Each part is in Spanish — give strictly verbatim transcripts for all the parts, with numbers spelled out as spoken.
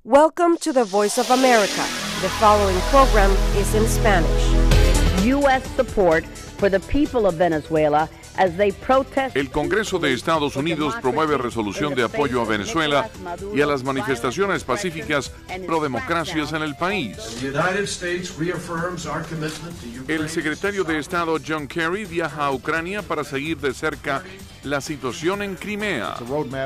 Welcome to the Voice of America. The following program is in Spanish. U S support for the people of Venezuela as they protest. El Congreso de Estados Unidos promueve resolución de apoyo a Venezuela y a las manifestaciones pacíficas pro democracias en el país. El secretario de Estado John Kerry viaja a Ucrania para seguir de cerca la situación en Crimea.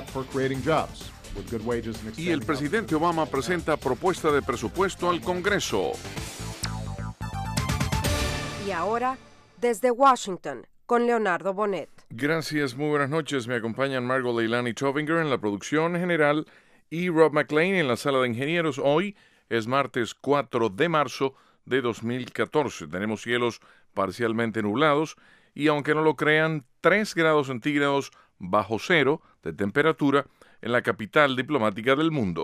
Y el presidente Obama presenta propuesta de presupuesto al Congreso. Y ahora, desde Washington, con Leonardo Bonet. Gracias, muy buenas noches. Me acompañan Margot Leilani Tovinger en la producción general y Rob McLean en la sala de ingenieros. Hoy es martes cuatro de marzo de dos mil catorce. Tenemos cielos parcialmente nublados y, aunque no lo crean, tres grados centígrados bajo cero de temperatura en la capital diplomática del mundo.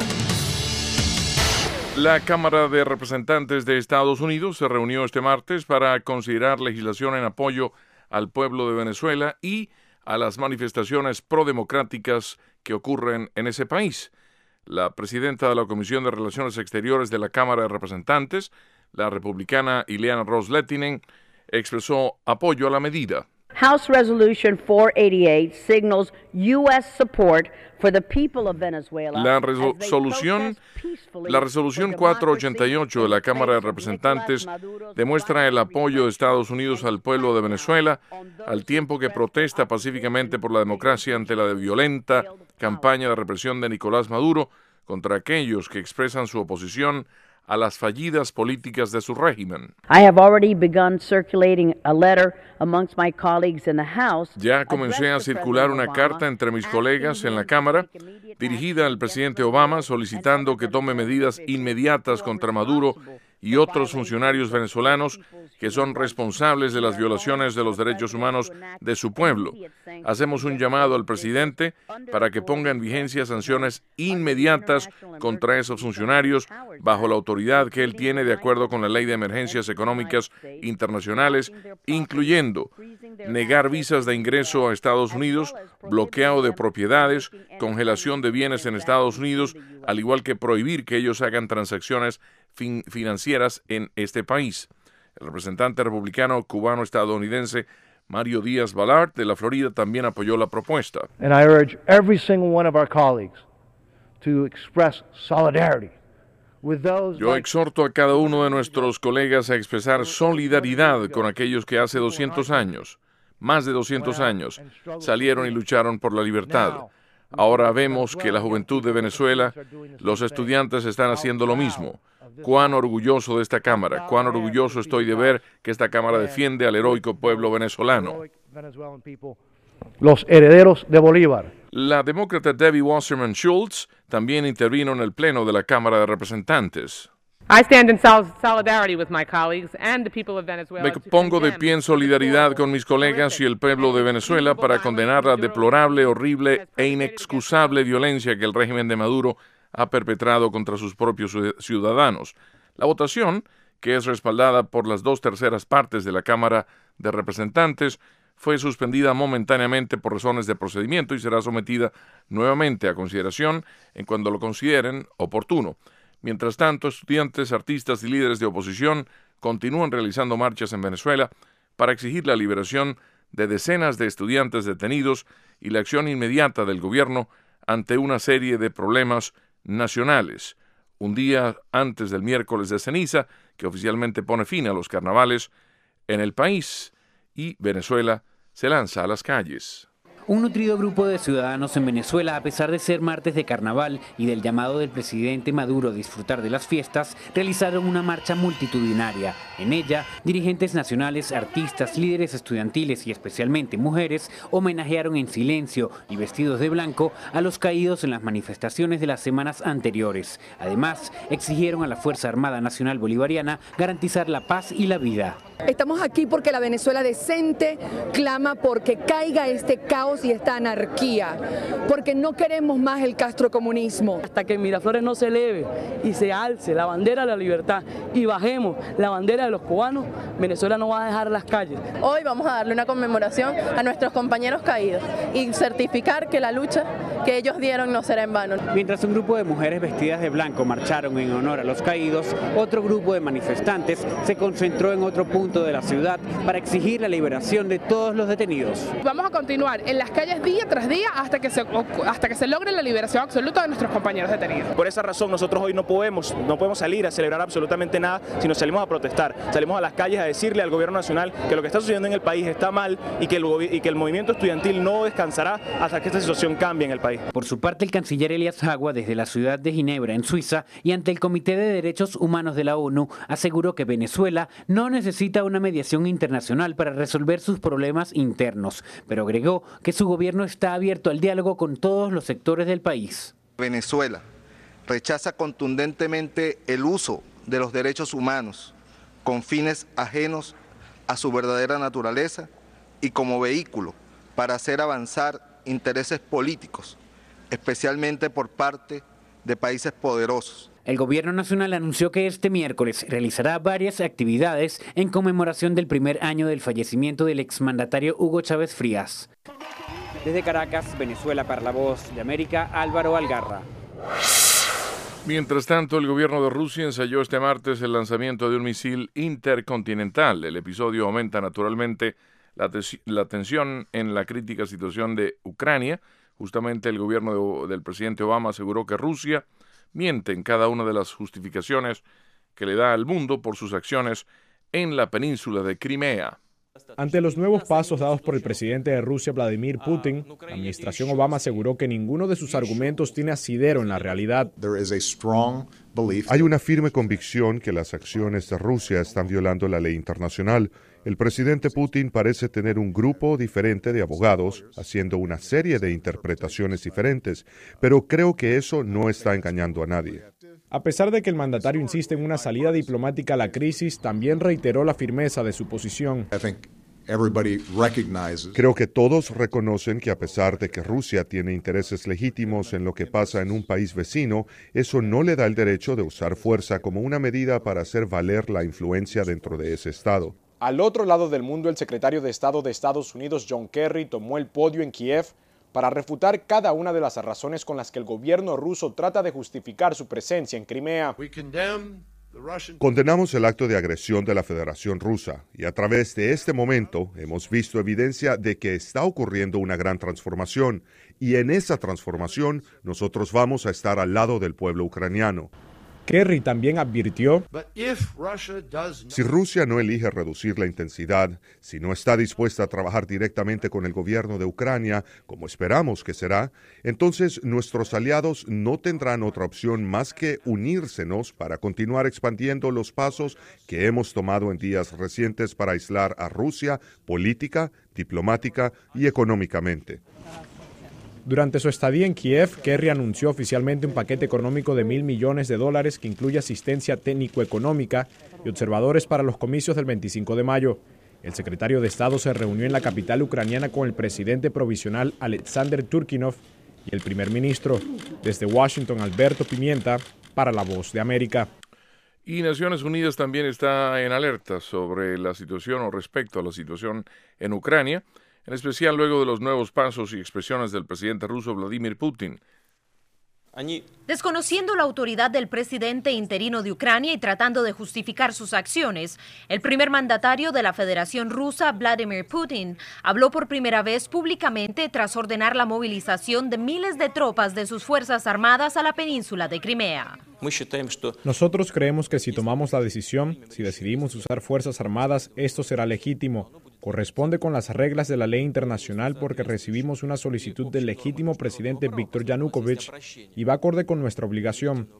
La Cámara de Representantes de Estados Unidos se reunió este martes para considerar legislación en apoyo al pueblo de Venezuela y a las manifestaciones prodemocráticas que ocurren en ese país. La presidenta de la Comisión de Relaciones Exteriores de la Cámara de Representantes, la republicana Ileana Ros-Lehtinen, expresó apoyo a la medida. House Resolution four eighty-eight signals U S support for the people of Venezuela. La resolución, la resolución cuatrocientos ochenta y ocho de la Cámara de Representantes demuestra el apoyo de Estados Unidos al pueblo de Venezuela, al tiempo que protesta pacíficamente por la democracia ante la violenta campaña de represión de Nicolás Maduro contra aquellos que expresan su oposición a las fallidas políticas de su régimen. I have already begun circulating a letter amongst my colleagues in the House. Ya comencé a circular una carta entre mis colegas en la Cámara, dirigida al presidente Obama, solicitando que tome medidas inmediatas contra Maduro y otros funcionarios venezolanos que son responsables de las violaciones de los derechos humanos de su pueblo. Hacemos un llamado al presidente para que ponga en vigencia sanciones inmediatas contra esos funcionarios bajo la autoridad que él tiene de acuerdo con la Ley de Emergencias Económicas Internacionales, incluyendo negar visas de ingreso a Estados Unidos, bloqueo de propiedades, congelación de bienes en Estados Unidos, al igual que prohibir que ellos hagan transacciones fin- financieras en este país. El representante republicano cubano-estadounidense Mario Díaz-Balart de la Florida también apoyó la propuesta. And I urge every single one of our colleagues to express solidarity with those. Yo exhorto a cada uno de nuestros colegas a expresar solidaridad con aquellos que hace doscientos años, más de doscientos años, salieron y lucharon por la libertad. Ahora vemos que la juventud de Venezuela, los estudiantes están haciendo lo mismo. Cuán orgulloso de esta Cámara, cuán orgulloso estoy de ver que esta Cámara defiende al heroico pueblo venezolano. Los herederos de Bolívar. La demócrata Debbie Wasserman Schultz también intervino en el Pleno de la Cámara de Representantes. I stand in sol- solidarity with my colleagues and the people of Venezuela. Me pongo de pie en solidaridad con mis colegas y el pueblo de Venezuela para condenar la deplorable, horrible e inexcusable violencia que el régimen de Maduro ha perpetrado contra sus propios ciudadanos. La votación, que es respaldada por las dos terceras partes de la Cámara de Representantes, fue suspendida momentáneamente por razones de procedimiento y será sometida nuevamente a consideración en cuando lo consideren oportuno. Mientras tanto, estudiantes, artistas y líderes de oposición continúan realizando marchas en Venezuela para exigir la liberación de decenas de estudiantes detenidos y la acción inmediata del gobierno ante una serie de problemas nacionales. Un día antes del miércoles de ceniza, que oficialmente pone fin a los carnavales en el país, y Venezuela se lanza a las calles. Un nutrido grupo de ciudadanos en Venezuela, a pesar de ser martes de carnaval y del llamado del presidente Maduro a disfrutar de las fiestas, realizaron una marcha multitudinaria. En ella, dirigentes nacionales, artistas, líderes estudiantiles y especialmente mujeres homenajearon en silencio y vestidos de blanco a los caídos en las manifestaciones de las semanas anteriores. Además, exigieron a la Fuerza Armada Nacional Bolivariana garantizar la paz y la vida. Estamos aquí porque la Venezuela decente clama porque caiga este caos caos y esta anarquía, porque no queremos más el castrocomunismo. Hasta que Miraflores no se eleve y se alce la bandera de la libertad y bajemos la bandera de los cubanos, Venezuela no va a dejar las calles. Hoy vamos a darle una conmemoración a nuestros compañeros caídos y certificar que la lucha que ellos dieron no será en vano. Mientras un grupo de mujeres vestidas de blanco marcharon en honor a los caídos, otro grupo de manifestantes se concentró en otro punto de la ciudad para exigir la liberación de todos los detenidos. Vamos a continuar en las calles día tras día hasta que se, hasta que se logre la liberación absoluta de nuestros compañeros detenidos. Por esa razón nosotros hoy no podemos, no podemos salir a celebrar absolutamente nada, sino salimos a protestar, salimos a las calles a decirle al gobierno nacional que lo que está sucediendo en el país está mal y que el, y que el movimiento estudiantil no descansará hasta que esta situación cambie en el país. Por su parte, el canciller Elias Jagua, desde la ciudad de Ginebra, en Suiza, y ante el Comité de Derechos Humanos de la ONU, aseguró que Venezuela no necesita una mediación internacional para resolver sus problemas internos, pero agregó que su gobierno está abierto al diálogo con todos los sectores del país. Venezuela rechaza contundentemente el uso de los derechos humanos con fines ajenos a su verdadera naturaleza y como vehículo para hacer avanzar intereses políticos, especialmente por parte de países poderosos. El gobierno nacional anunció que este miércoles realizará varias actividades en conmemoración del primer año del fallecimiento del exmandatario Hugo Chávez Frías. Desde Caracas, Venezuela, para La Voz de América, Álvaro Algarra. Mientras tanto, el gobierno de Rusia ensayó este martes el lanzamiento de un misil intercontinental. El episodio aumenta naturalmente la, la tensión en la crítica situación de Ucrania. Justamente el gobierno de, del presidente Obama aseguró que Rusia miente en cada una de las justificaciones que le da al mundo por sus acciones en la península de Crimea. Ante los nuevos pasos dados por el presidente de Rusia, Vladimir Putin, la administración Obama aseguró que ninguno de sus argumentos tiene asidero en la realidad. Hay una firme convicción que las acciones de Rusia están violando la ley internacional. El presidente Putin parece tener un grupo diferente de abogados haciendo una serie de interpretaciones diferentes, pero creo que eso no está engañando a nadie. A pesar de que el mandatario insiste en una salida diplomática a la crisis, también reiteró la firmeza de su posición. Creo que todos reconocen que a pesar de que Rusia tiene intereses legítimos en lo que pasa en un país vecino, eso no le da el derecho de usar fuerza como una medida para hacer valer la influencia dentro de ese estado. Al otro lado del mundo, el secretario de Estado de Estados Unidos, John Kerry, tomó el podio en Kiev para refutar cada una de las razones con las que el gobierno ruso trata de justificar su presencia en Crimea. Condenamos el acto de agresión de la Federación Rusa y a través de este momento hemos visto evidencia de que está ocurriendo una gran transformación y en esa transformación nosotros vamos a estar al lado del pueblo ucraniano. Kerry también advirtió: si Rusia no elige reducir la intensidad, si no está dispuesta a trabajar directamente con el gobierno de Ucrania, como esperamos que será, entonces nuestros aliados no tendrán otra opción más que unírsenos para continuar expandiendo los pasos que hemos tomado en días recientes para aislar a Rusia política, diplomática y económicamente. Durante su estadía en Kiev, Kerry anunció oficialmente un paquete económico de mil millones de dólares que incluye asistencia técnico-económica y observadores para los comicios del veinticinco de mayo. El secretario de Estado se reunió en la capital ucraniana con el presidente provisional Alexander Turkinov y el primer ministro. Desde Washington, Alberto Pimienta, para La Voz de América. Y Naciones Unidas también está en alerta sobre la situación o respecto a la situación en Ucrania, en especial luego de los nuevos pasos y expresiones del presidente ruso Vladimir Putin. Desconociendo la autoridad del presidente interino de Ucrania y tratando de justificar sus acciones, el primer mandatario de la Federación Rusa, Vladimir Putin, habló por primera vez públicamente tras ordenar la movilización de miles de tropas de sus Fuerzas Armadas a la península de Crimea. Nosotros creemos que si tomamos la decisión, si decidimos usar Fuerzas Armadas, esto será legítimo. Corresponde con las reglas de la ley internacional porque recibimos una solicitud del legítimo presidente Víctor Yanukovych y va acorde con nuestra obligación.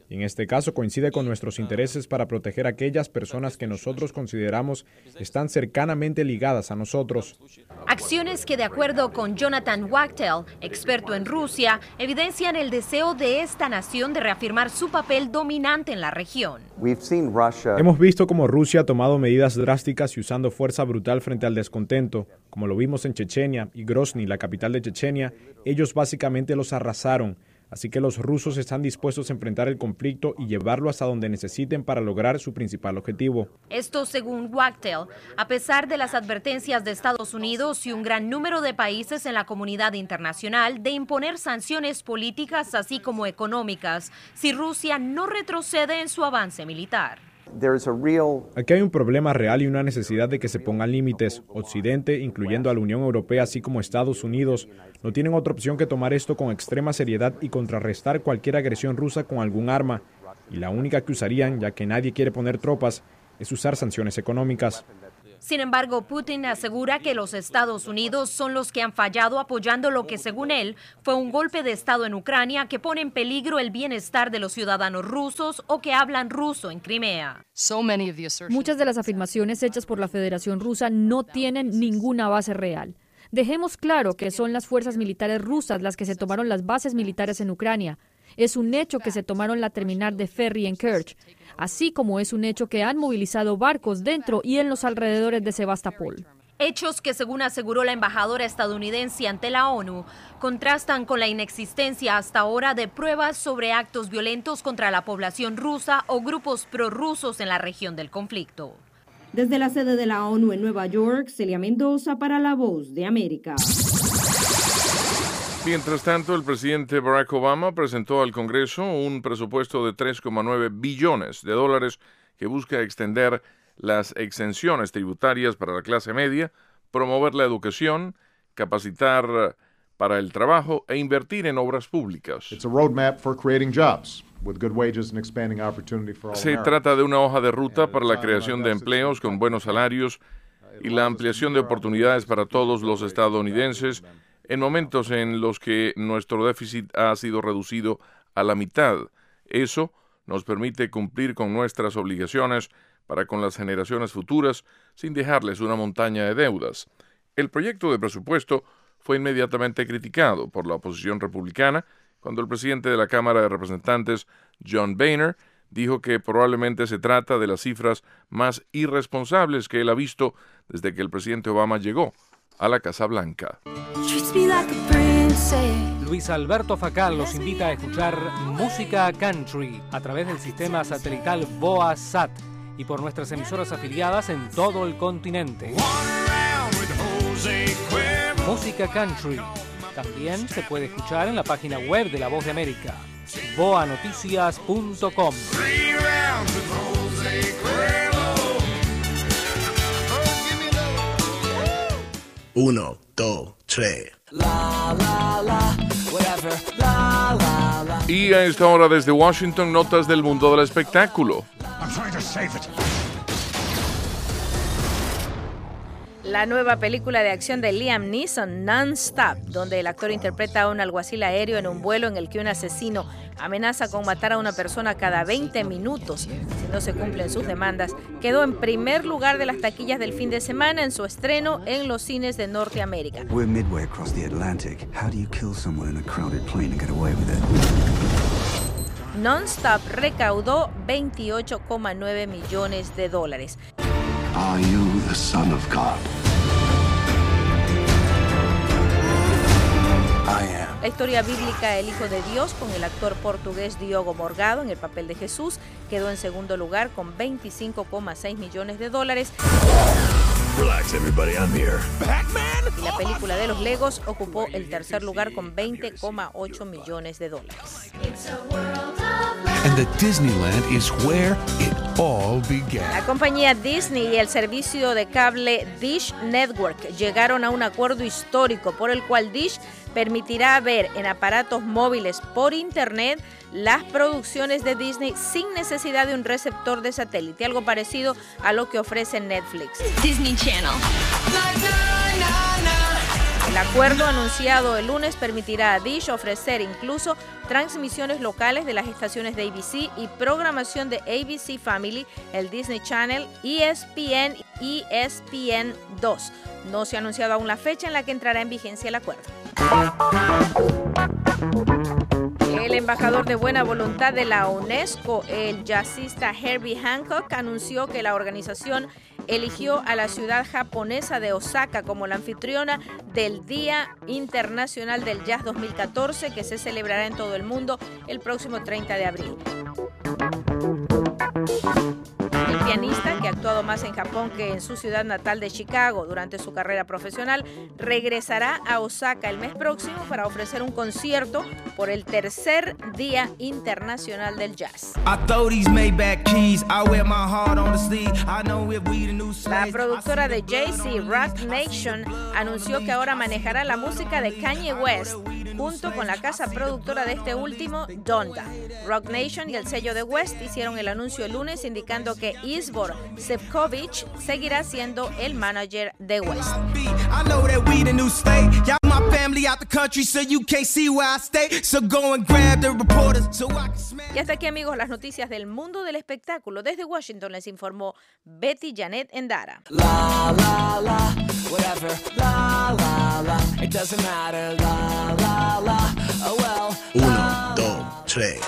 y en este caso coincide con nuestros intereses para proteger a aquellas personas que nosotros consideramos están cercanamente ligadas a nosotros. Acciones que, de acuerdo con Jonathan Wachtel, experto en Rusia, evidencian el deseo de esta nación de reafirmar su papel dominante en la región. Hemos visto cómo Rusia ha tomado medidas drásticas y usando fuerza brutal frente al descontento, como lo vimos en Chechenia y Grozny, la capital de Chechenia. Ellos básicamente los arrasaron. Así que los rusos están dispuestos a enfrentar el conflicto y llevarlo hasta donde necesiten para lograr su principal objetivo. Esto según Wachtel, a pesar de las advertencias de Estados Unidos y un gran número de países en la comunidad internacional de imponer sanciones políticas así como económicas si Rusia no retrocede en su avance militar. Aquí hay un problema real y una necesidad de que se pongan límites. Occidente, incluyendo a la Unión Europea, así como Estados Unidos, no tienen otra opción que tomar esto con extrema seriedad y contrarrestar cualquier agresión rusa con algún arma. Y la única que usarían, ya que nadie quiere poner tropas, es usar sanciones económicas. Sin embargo, Putin asegura que los Estados Unidos son los que han fallado apoyando lo que, según él, fue un golpe de Estado en Ucrania que pone en peligro el bienestar de los ciudadanos rusos o que hablan ruso en Crimea. Muchas de las afirmaciones hechas por la Federación Rusa no tienen ninguna base real. Dejemos claro que son las fuerzas militares rusas las que se tomaron las bases militares en Ucrania. Es un hecho que se tomaron la terminal de ferry en Kerch, así como es un hecho que han movilizado barcos dentro y en los alrededores de Sebastopol. Hechos que, según aseguró la embajadora estadounidense ante la ONU, contrastan con la inexistencia hasta ahora de pruebas sobre actos violentos contra la población rusa o grupos prorrusos en la región del conflicto. Desde la sede de la ONU en Nueva York, Celia Mendoza para La Voz de América. Mientras tanto, el presidente Barack Obama presentó al Congreso un presupuesto de tres coma nueve billones de dólares que busca extender las exenciones tributarias para la clase media, promover la educación, capacitar para el trabajo e invertir en obras públicas. Se trata de una hoja de ruta para la creación de empleos con buenos salarios y la ampliación de oportunidades para todos los estadounidenses en momentos en los que nuestro déficit ha sido reducido a la mitad. Eso nos permite cumplir con nuestras obligaciones para con las generaciones futuras sin dejarles una montaña de deudas. El proyecto de presupuesto fue inmediatamente criticado por la oposición republicana cuando el presidente de la Cámara de Representantes, John Boehner, dijo que probablemente se trata de las cifras más irresponsables que él ha visto desde que el presidente Obama llegó a la Casa Blanca. Luis Alberto Facal los invita a escuchar música country a través del sistema satelital BOA-SAT y por nuestras emisoras afiliadas en todo el continente. Música country también se puede escuchar en la página web de La Voz de América, boa noticias punto com. Uno, dos, tres. Y a esta hora desde Washington, notas del mundo del espectáculo. La nueva película de acción de Liam Neeson, Non-Stop, donde el actor interpreta a un alguacil aéreo en un vuelo en el que un asesino amenaza con matar a una persona cada veinte minutos si no se cumplen sus demandas, quedó en primer lugar de las taquillas del fin de semana en su estreno en los cines de Norteamérica. We're midway across the Atlantic. How do you kill someone in a crowded plane and get away with it? Non-Stop recaudó veintiocho coma nueve millones de dólares. Are you the son of God? I am. La historia bíblica El Hijo de Dios, con el actor portugués Diogo Morgado en el papel de Jesús, quedó en segundo lugar con veinticinco coma seis millones de dólares. Relax, everybody, I'm here. Batman. Y la película de los Legos ocupó el tercer lugar con veinte coma ocho millones de dólares. And the Disneyland is where it all began. La compañía Disney y el servicio de cable Dish Network llegaron a un acuerdo histórico por el cual Dish permitirá ver en aparatos móviles por internet las producciones de Disney sin necesidad de un receptor de satélite, algo parecido a lo que ofrece Netflix. Disney Channel. El acuerdo anunciado el lunes permitirá a Dish ofrecer incluso transmisiones locales de las estaciones de A B C y programación de A B C Family, el Disney Channel, E S P N y E S P N dos. No se ha anunciado aún la fecha en la que entrará en vigencia el acuerdo. El embajador de buena voluntad de la UNESCO, el jazzista Herbie Hancock, anunció que la organización eligió a la ciudad japonesa de Osaka como la anfitriona del Día Internacional del Jazz dos mil catorce, que se celebrará en todo el mundo el próximo treinta de abril. El pianista, que ha actuado más en Japón que en su ciudad natal de Chicago durante su carrera profesional, regresará a Osaka el mes próximo para ofrecer un concierto por el tercer Día Internacional del Jazz. La productora de Jay-Z, Roc Nation, anunció que ahora manejará la música de Kanye West junto con la casa productora de este último, Donda. Roc Nation y el sello de West hicieron el anuncio el lunes indicando que Izbor Sevkovich seguirá siendo el manager de West. Y hasta aquí, amigos, las noticias del mundo del espectáculo. Desde Washington les informó Betty Janet Endara. La, la, la, whatever, la, la, la, it doesn't matter, la, la, la, oh well. Uno, dos, tres.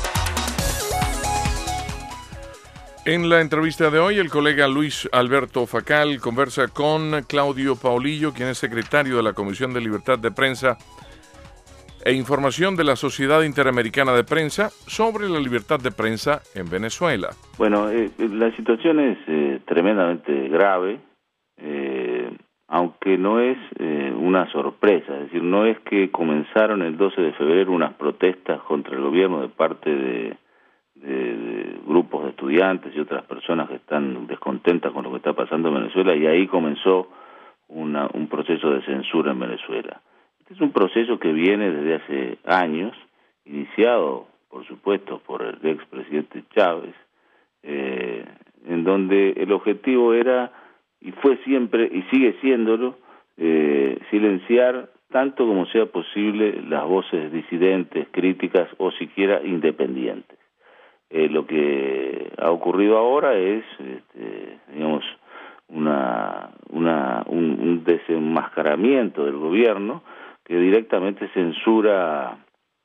En la entrevista de hoy, el colega Luis Alberto Facal conversa con Claudio Paulillo, quien es secretario de la Comisión de Libertad de Prensa e Información de la Sociedad Interamericana de Prensa, sobre la libertad de prensa en Venezuela. Bueno, eh, la situación es eh, tremendamente grave, eh, aunque no es eh, una sorpresa. Es decir, no es que comenzaron el doce de febrero unas protestas contra el gobierno de parte de... De, de grupos de estudiantes y otras personas que están descontentas con lo que está pasando en Venezuela, y ahí comenzó una, un proceso de censura en Venezuela. Este es un proceso que viene desde hace años, iniciado, por supuesto, por el expresidente Chávez, eh, en donde el objetivo era, y fue siempre, y sigue siéndolo, eh, silenciar tanto como sea posible las voces disidentes, críticas o siquiera independientes. Eh, lo que ha ocurrido ahora es, este, digamos, una, una, un, un desenmascaramiento del gobierno que directamente censura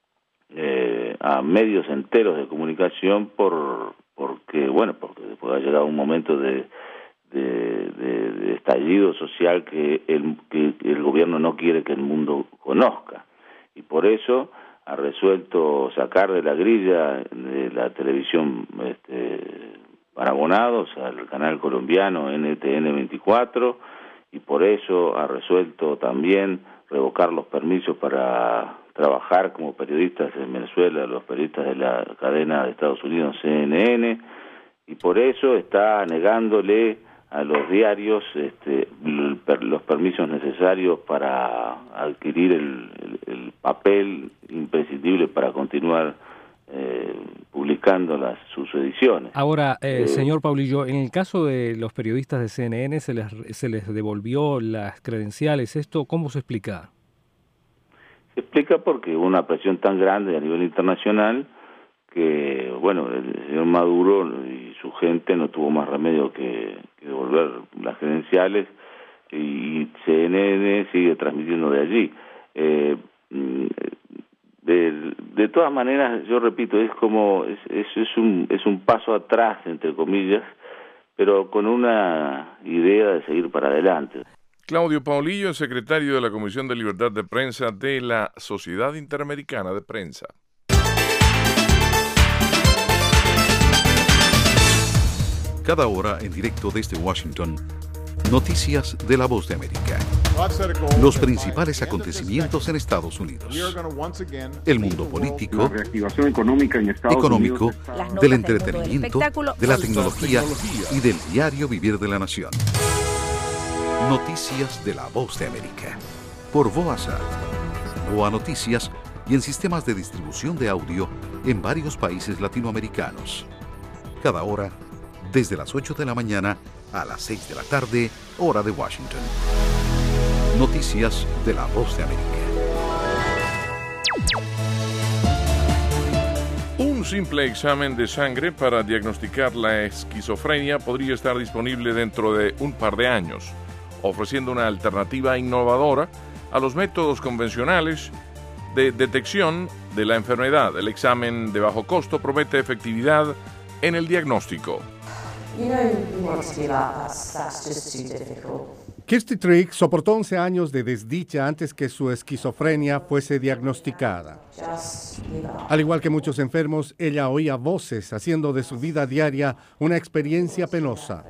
eh, a medios enteros de comunicación por porque, bueno, porque después ha llegado un momento de, de, de, de estallido social que el, que el gobierno no quiere que el mundo conozca, y por eso ha resuelto sacar de la grilla de la televisión este, Aragonados al canal colombiano N T N veinticuatro, y por eso ha resuelto también revocar los permisos para trabajar como periodistas en Venezuela, los periodistas de la cadena de Estados Unidos C N N, y por eso está negándole a los diarios este, los permisos necesarios para adquirir el, el, el papel imprescindible para continuar eh, publicando las, sus ediciones. Ahora, eh, eh, señor Paulillo, en el caso de los periodistas de C N N se les, se les devolvió las credenciales. ¿Esto cómo se explica? Se explica porque hubo una presión tan grande a nivel internacional que, bueno, el señor Maduro y su gente no tuvo más remedio que, que devolver las credenciales, y C N N sigue transmitiendo de allí. Eh, de, de todas maneras, yo repito, es como es, es, es un es un paso atrás, entre comillas, pero con una idea de seguir para adelante. Claudio Paulillo es secretario de la Comisión de Libertad de Prensa de la Sociedad Interamericana de Prensa. Cada hora en directo desde Washington, noticias de La Voz de América. Los principales acontecimientos en Estados Unidos. El mundo político, económica en Estados económico, Unidos, del entretenimiento, del de la tecnología y del diario vivir de la nación. Noticias de La Voz de América. Por VOASAT, VOA Noticias, y en sistemas de distribución de audio en varios países latinoamericanos. Cada hora, desde las ocho de la mañana a las seis de la tarde, hora de Washington. Noticias de La Voz de América. Un simple examen de sangre para diagnosticar la esquizofrenia podría estar disponible dentro de un par de años, ofreciendo una alternativa innovadora a los métodos convencionales de detección de la enfermedad. El examen de bajo costo promete efectividad en el diagnóstico. Kirsty Trigg soportó once años de desdicha antes que su esquizofrenia fuese diagnosticada. Al igual que muchos enfermos, ella oía voces, haciendo de su vida diaria una experiencia penosa.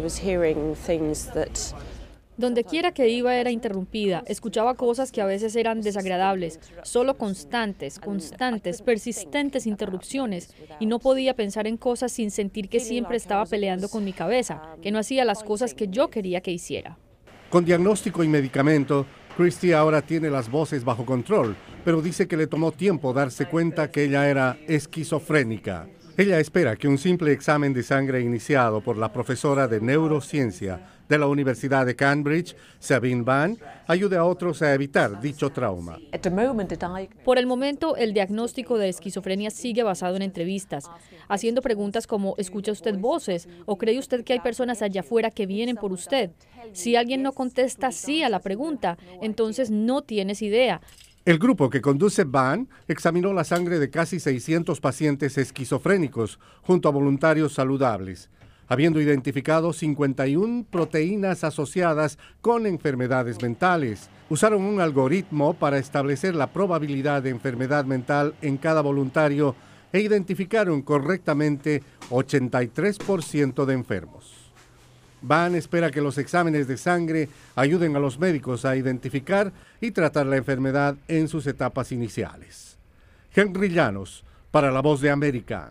Donde quiera que iba era interrumpida, escuchaba cosas que a veces eran desagradables, solo constantes, constantes, persistentes interrupciones, y no podía pensar en cosas sin sentir que siempre estaba peleando con mi cabeza, que no hacía las cosas que yo quería que hiciera. Con diagnóstico y medicamento, Kirsty ahora tiene las voces bajo control, pero dice que le tomó tiempo darse cuenta que ella era esquizofrénica. Ella espera que un simple examen de sangre iniciado por la profesora de neurociencia de la Universidad de Cambridge, Sabine Ban, ayude a otros a evitar dicho trauma. Por el momento, el diagnóstico de esquizofrenia sigue basado en entrevistas, haciendo preguntas como ¿escucha usted voces? ¿O cree usted que hay personas allá afuera que vienen por usted? Si alguien no contesta sí a la pregunta, entonces no tienes idea. El grupo que conduce Ban examinó la sangre de casi seiscientos pacientes esquizofrénicos junto a voluntarios saludables, habiendo identificado cincuenta y una proteínas asociadas con enfermedades mentales. Usaron un algoritmo para establecer la probabilidad de enfermedad mental en cada voluntario e identificaron correctamente ochenta y tres por ciento de enfermos. Ban espera que los exámenes de sangre ayuden a los médicos a identificar y tratar la enfermedad en sus etapas iniciales. Henry Llanos, para La Voz de América.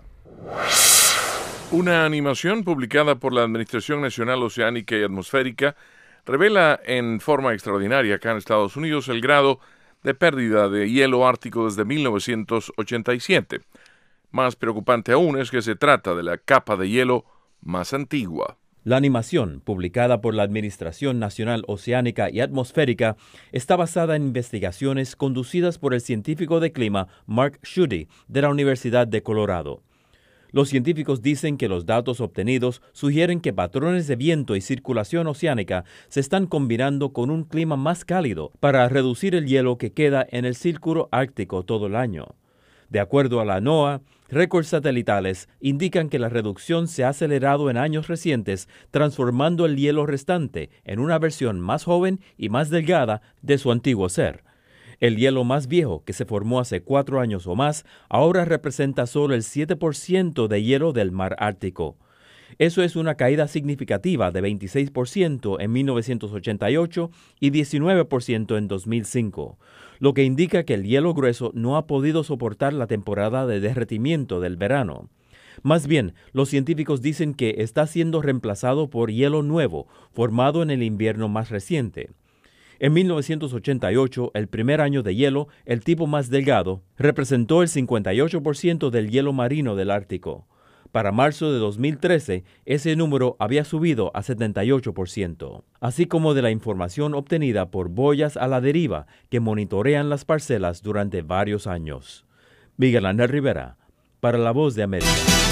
Una animación publicada por la Administración Nacional Oceánica y Atmosférica revela en forma extraordinaria acá en Estados Unidos el grado de pérdida de hielo ártico desde mil novecientos ochenta y siete. Más preocupante aún es que se trata de la capa de hielo más antigua. La animación, publicada por la Administración Nacional Oceánica y Atmosférica, está basada en investigaciones conducidas por el científico de clima Mark Schutte de la Universidad de Colorado. Los científicos dicen que los datos obtenidos sugieren que patrones de viento y circulación oceánica se están combinando con un clima más cálido para reducir el hielo que queda en el círculo ártico todo el año. De acuerdo a la NOAA, récords satelitales indican que la reducción se ha acelerado en años recientes, transformando el hielo restante en una versión más joven y más delgada de su antiguo ser. El hielo más viejo, que se formó hace cuatro años o más, ahora representa solo el siete por ciento de hielo del mar Ártico. Eso es una caída significativa de veintiséis por ciento en mil novecientos ochenta y ocho y diecinueve por ciento en dos mil cinco, lo que indica que el hielo grueso no ha podido soportar la temporada de derretimiento del verano. Más bien, los científicos dicen que está siendo reemplazado por hielo nuevo, formado en el invierno más reciente. En mil novecientos ochenta y ocho, el primer año de hielo, el tipo más delgado, representó el cincuenta y ocho por ciento del hielo marino del Ártico. Para marzo de dos mil trece, ese número había subido a setenta y ocho por ciento, así como de la información obtenida por boyas a la deriva que monitorean las parcelas durante varios años. Miguel Ángel Rivera, para La Voz de América.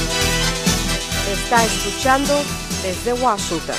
Está escuchando desde Washington.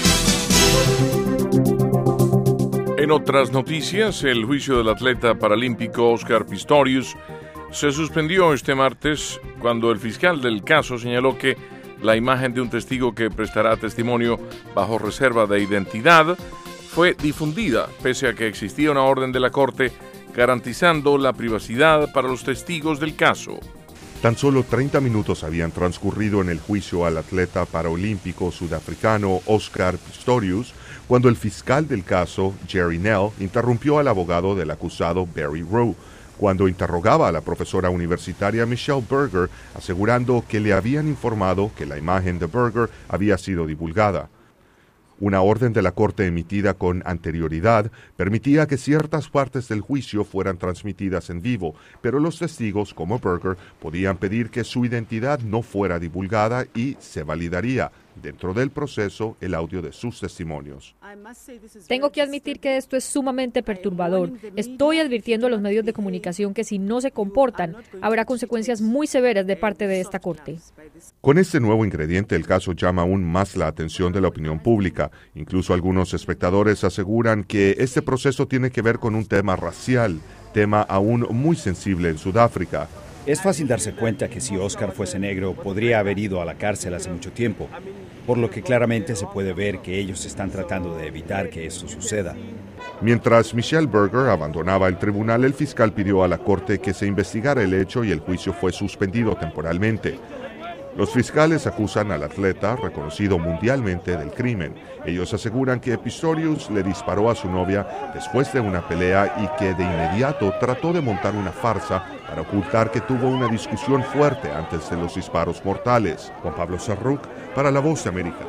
En otras noticias, el juicio del atleta paralímpico Oscar Pistorius se suspendió este martes cuando el fiscal del caso señaló que la imagen de un testigo que prestará testimonio bajo reserva de identidad fue difundida, pese a que existía una orden de la Corte garantizando la privacidad para los testigos del caso. Tan solo treinta minutos habían transcurrido en el juicio al atleta paraolímpico sudafricano Oscar Pistorius cuando el fiscal del caso, Jerry Nell, interrumpió al abogado del acusado Barry Rowe cuando interrogaba a la profesora universitaria Michelle Berger, asegurando que le habían informado que la imagen de Berger había sido divulgada. Una orden de la Corte emitida con anterioridad permitía que ciertas partes del juicio fueran transmitidas en vivo, pero los testigos, como Berger, podían pedir que su identidad no fuera divulgada y se validaría Dentro del proceso, el audio de sus testimonios. Tengo que admitir que esto es sumamente perturbador. Estoy advirtiendo a los medios de comunicación que si no se comportan, habrá consecuencias muy severas de parte de esta Corte. Con este nuevo ingrediente, el caso llama aún más la atención de la opinión pública. Incluso algunos espectadores aseguran que este proceso tiene que ver con un tema racial, tema aún muy sensible en Sudáfrica. Es fácil darse cuenta que si Oscar fuese negro, podría haber ido a la cárcel hace mucho tiempo, por lo que claramente se puede ver que ellos están tratando de evitar que esto suceda. Mientras Michelle Berger abandonaba el tribunal, el fiscal pidió a la corte que se investigara el hecho y el juicio fue suspendido temporalmente. Los fiscales acusan al atleta, reconocido mundialmente, del crimen. Ellos aseguran que Pistorius le disparó a su novia después de una pelea y que de inmediato trató de montar una farsa para ocultar que tuvo una discusión fuerte antes de los disparos mortales. Juan Pablo Sarruc, para La Voz de América.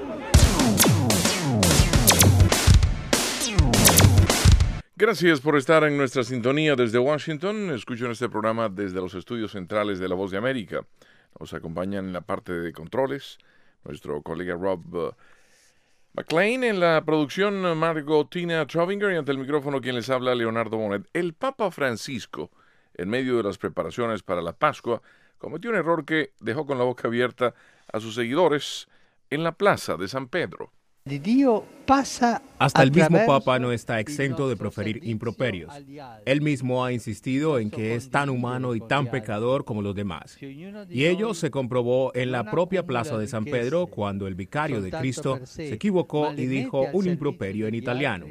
Gracias por estar en nuestra sintonía desde Washington. Escuchan este programa desde los estudios centrales de La Voz de América. Nos acompañan en la parte de controles nuestro colega Rob uh, McLean, en la producción Margotina Trovinger y ante el micrófono quien les habla Leonardo Bonet. El Papa Francisco, en medio de las preparaciones para la Pascua, cometió un error que dejó con la boca abierta a sus seguidores en la plaza de San Pedro. Hasta el mismo Papa no está exento de proferir improperios. Él mismo ha insistido en que es tan humano y tan pecador como los demás. Y ello se comprobó en la propia plaza de San Pedro cuando el vicario de Cristo se equivocó y dijo un improperio en italiano.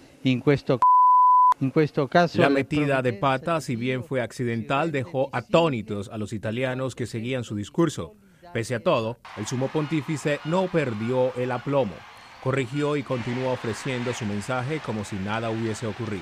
La metida de pata, si bien fue accidental, dejó atónitos a los italianos que seguían su discurso. Pese a todo, el sumo pontífice no perdió el aplomo. Corrigió y continuó ofreciendo su mensaje como si nada hubiese ocurrido.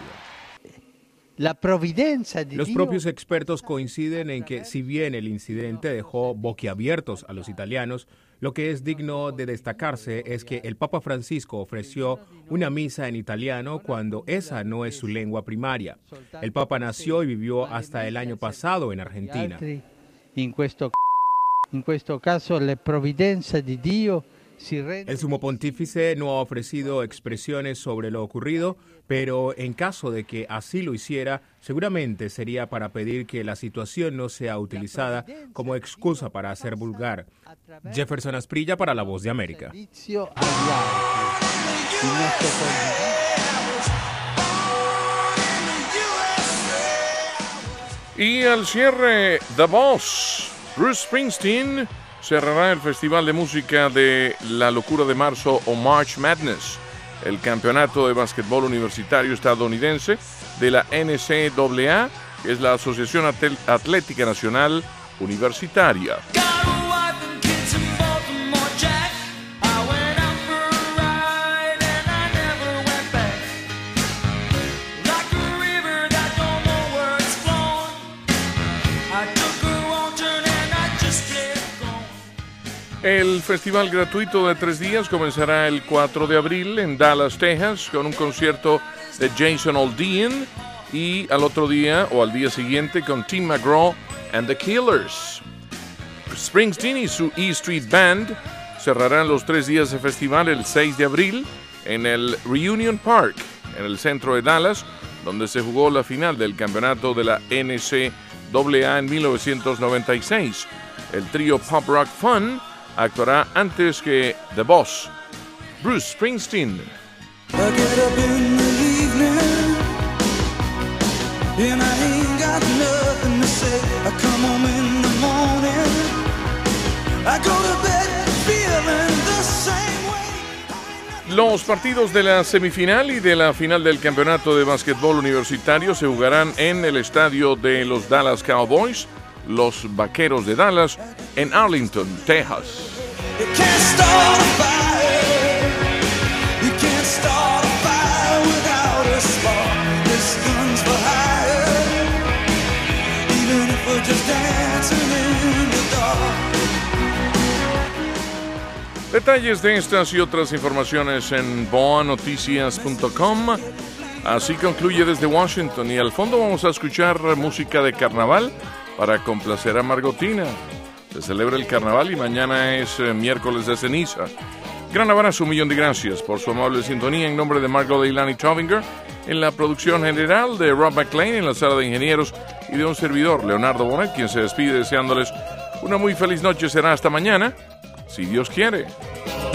Los propios expertos coinciden en que, si bien el incidente dejó boquiabiertos a los italianos, lo que es digno de destacarse es que el Papa Francisco ofreció una misa en italiano cuando esa no es su lengua primaria. El Papa nació y vivió hasta el año pasado en Argentina. En questo caso, la providencia de Dios. El sumo pontífice no ha ofrecido expresiones sobre lo ocurrido, pero en caso de que así lo hiciera, seguramente sería para pedir que la situación no sea utilizada como excusa para hacer vulgar. Jefferson Asprilla para La Voz de América. Y al cierre, The Boss, Bruce Springsteen, cerrará el Festival de Música de la Locura de Marzo o March Madness, el campeonato de básquetbol universitario estadounidense de la N C A A, que es la Asociación Atlética Nacional Universitaria. El festival gratuito de tres días comenzará el cuatro de abril en Dallas, Texas, con un concierto de Jason Aldean y al otro día o al día siguiente con Tim McGraw and the Killers. Springsteen y su E Street Band cerrarán los tres días de festival el seis de abril en el Reunion Park, en el centro de Dallas, donde se jugó la final del campeonato de la N C A A en mil novecientos noventa y seis. El trío Pop Rock Fun actuará antes que The Boss, Bruce Springsteen. Los partidos de la semifinal y de la final del campeonato de básquetbol universitario se jugarán en el estadio de los Dallas Cowboys, los Vaqueros de Dallas, en Arlington, Texas. Detalles de estas y otras informaciones en boa noticias punto com. Así concluye desde Washington y al fondo vamos a escuchar música de carnaval para complacer a Margotina. se celebra el carnaval y mañana es eh, miércoles de ceniza. Gran abrazo, un millón de gracias por su amable sintonía en nombre de Margot Leilani Tovinger, en la producción general de Rob McLean, en la sala de ingenieros y de un servidor, Leonardo Bonet, quien se despide deseándoles una muy feliz noche. Será hasta mañana, si Dios quiere.